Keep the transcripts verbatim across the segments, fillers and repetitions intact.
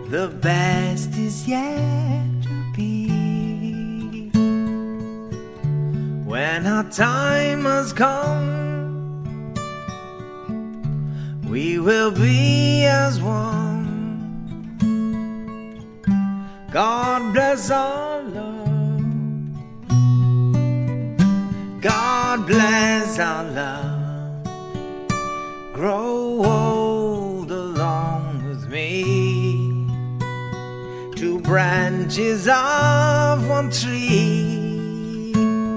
the best is yet to be. When our time has come, we will be as one. God bless our love. God bless our love. Grow old along with me, two branches of one tree.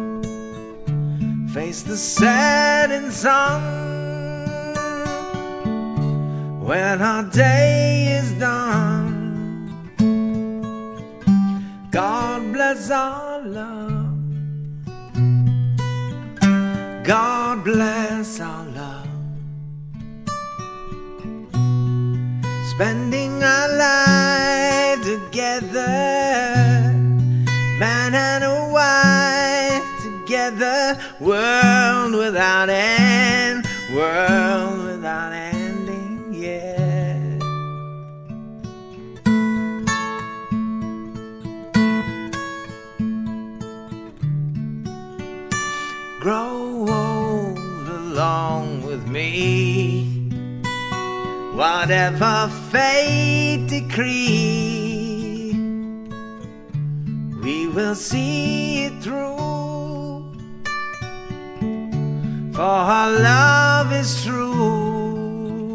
Face the setting sun when our day is done. God bless our love. God bless our love. Spending our life together, man and a wife together, world without end, world without ending, yeah. Grow old along with me, whatever fate decree, we will see it through, for our love is true.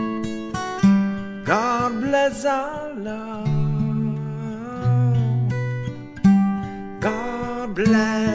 God bless our love. God bless